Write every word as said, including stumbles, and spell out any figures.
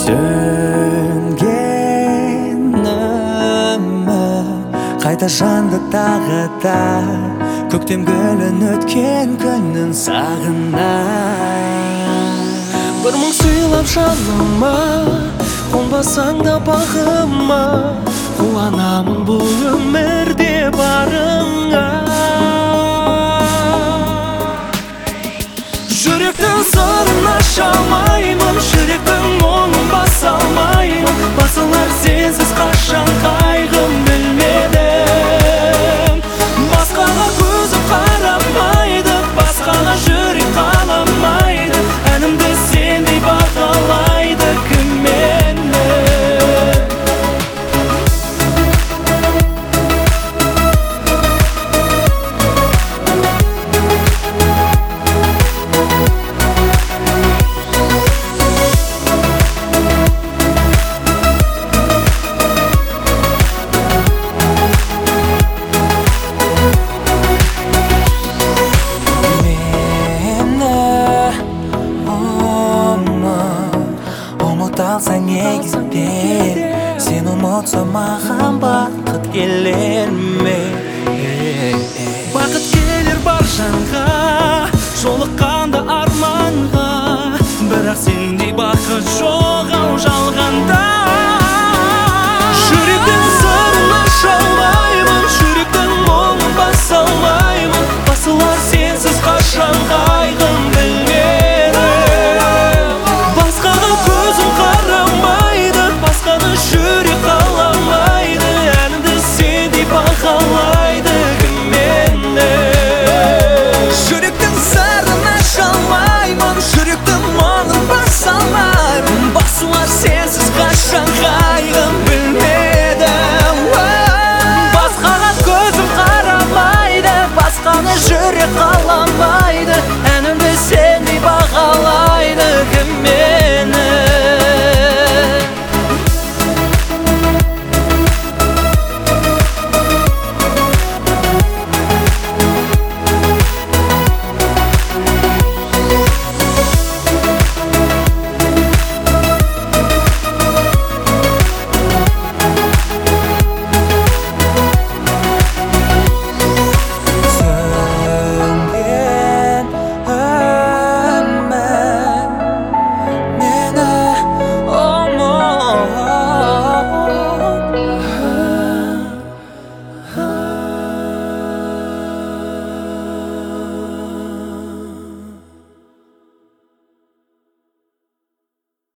Söngen ümmit Qayta жанды тағы да Көктем гүлін өткен күннің сағынай Бір мың сыйлап жаныма Қонбасаң да бағыма Қуанамын бұл өмірде барыңа Жүректің сырын аша алмаймын Жүректің мұңын баса алмаймын Басылар сенсіз қашан қайғым білмедім Басқаға көзім қарамайды Басқаға жүрек қаламайды Әнімді сендей бағалайды кім мені Ұмыталсаң егер сен ұмытсам маған бақыт келер ме? Бақыт келер бар жанға Жолыққанда арманға Бірақ сендей бақыт жоқ ау жалғанда Жүректің сырын аша алмаймын Жүректің мұңын баса алмаймын Басылар сенсіз қашан қайғым білмедім Басқаға көзім қарамайды Басқаны жүрек қаламайды Әнімді сендей бағалайды кім мені Жүректің сырын аша алмаймын Жүректің мұңын баса алмаймын Басылар сенсіз қашан қайғым білмедім Басқаға көзім қарамайды Басқаны жүрек қаламайды